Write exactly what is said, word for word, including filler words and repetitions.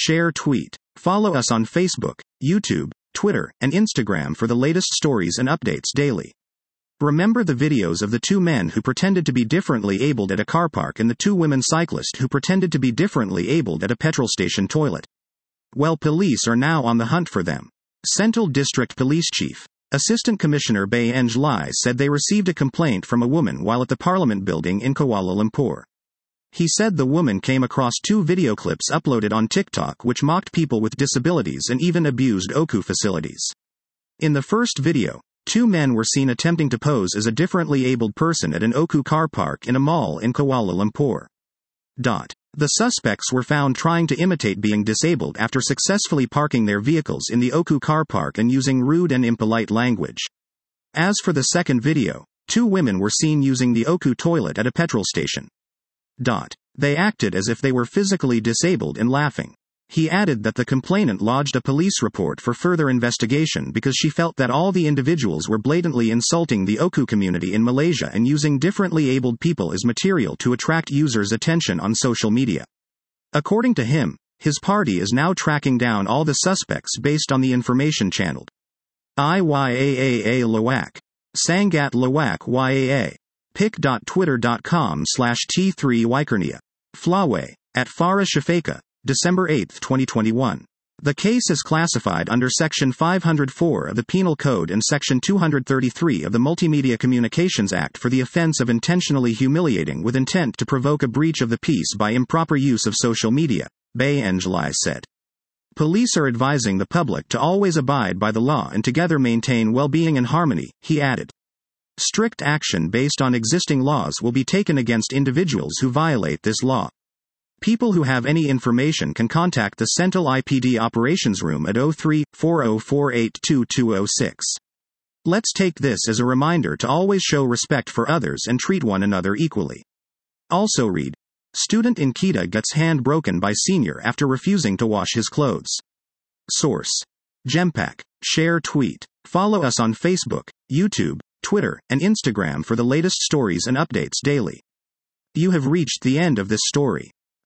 share, tweet. Follow us on Facebook, YouTube, Twitter, and Instagram for the latest stories and updates daily. Remember the videos of the two men who pretended to be differently abled at a car park and the two women cyclists who pretended to be differently abled at a petrol station toilet? Well, police are now on the hunt for them. Sentul District Police Chief, Assistant Commissioner Bay Eng Lai said they received a complaint from a woman while at the Parliament building in Kuala Lumpur. He said the woman came across two video clips uploaded on TikTok which mocked people with disabilities and even abused O K U facilities. In the first video, two men were seen attempting to pose as a differently abled person at an O K U car park in a mall in Kuala Lumpur. Dot. The suspects were found trying to imitate being disabled after successfully parking their vehicles in the O K U car park and using rude and impolite language. As for the second video, two women were seen using the O K U toilet at a petrol station. Dot. They acted as if they were physically disabled and laughing. He added that the complainant lodged a police report for further investigation because she felt that all the individuals were blatantly insulting the O K U community in Malaysia and using differently abled people as material to attract users' attention on social media. According to him, his party is now tracking down all the suspects based on the information channeled. I Y A A A Lawak. Sangat Lawak Y A A. pic dot twitter dot com slash T three Wykernia. Flaway. At Farah Shafeka. December eighth, twenty twenty-one. The case is classified under Section five oh four of the Penal Code and Section two thirty-three of the Multimedia Communications Act for the offense of intentionally humiliating with intent to provoke a breach of the peace by improper use of social media, Bay Eng Lai said. Police are advising the public to always abide by the law and together maintain well-being and harmony, he added. Strict action based on existing laws will be taken against individuals who violate this law. People who have any information can contact the Sentul I P D Operations Room at zero three, four zero four eight two two zero six. Let's take this as a reminder to always show respect for others and treat one another equally. Also read, student in Kedah gets hand broken by senior after refusing to wash his clothes. Source. Gempak. Share, tweet. Follow us on Facebook, YouTube, Twitter, and Instagram for the latest stories and updates daily. You have reached the end of this story.